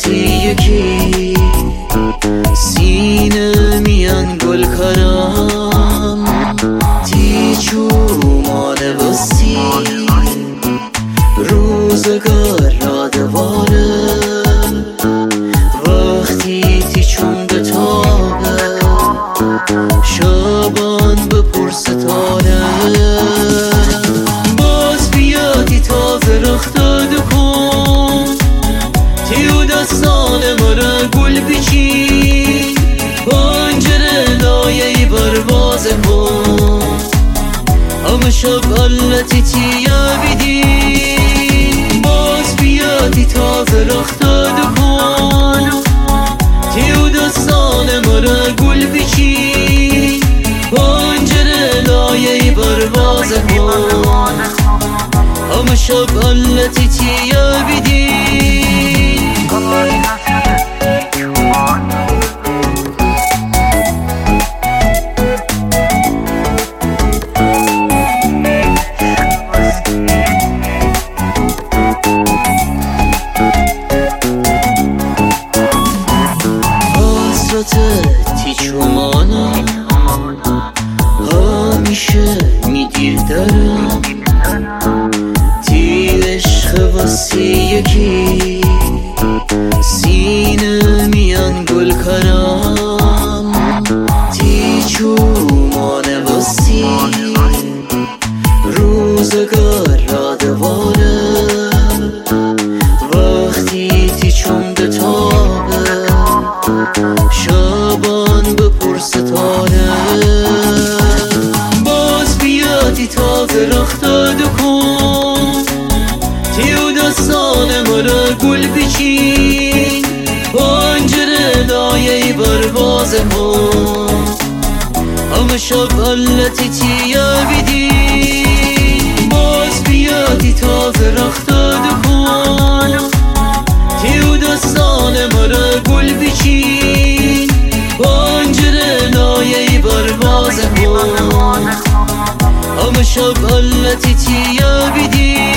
واسه یکی سینه میان گل کارم تیچو مانه واسی روزگار را دواره وقتی تیچون بتابه شبان بپر ستاره باز بیادی تازه رختاد کن تیو دستان مرا گل پیچی پنجره لایه برواز کن همه شب علتی تیا بیدی باز بیادی تازه رختاد کن تیو دستان مرا گل پیچی پنجره لایه برواز کن همه شب علتی تیا بیدی تیچومانم همیشه میگیر دارم تی عشق واسه یکی سینه میان گل کارم تیچومانه واسی روزگار را دواره وقتی تیچون بتابه شبان بپر ستاره باز بیادی تازه رختاد کن تیو دستان مرا گل پیچی پنجره لایه برواز کن همه شب علتی تیا بیدی باز بیادی تازه رختاد کن تیو دستان مرا گل پیچی پنجره لایه برواز کن همه شب علتی تیا بیدی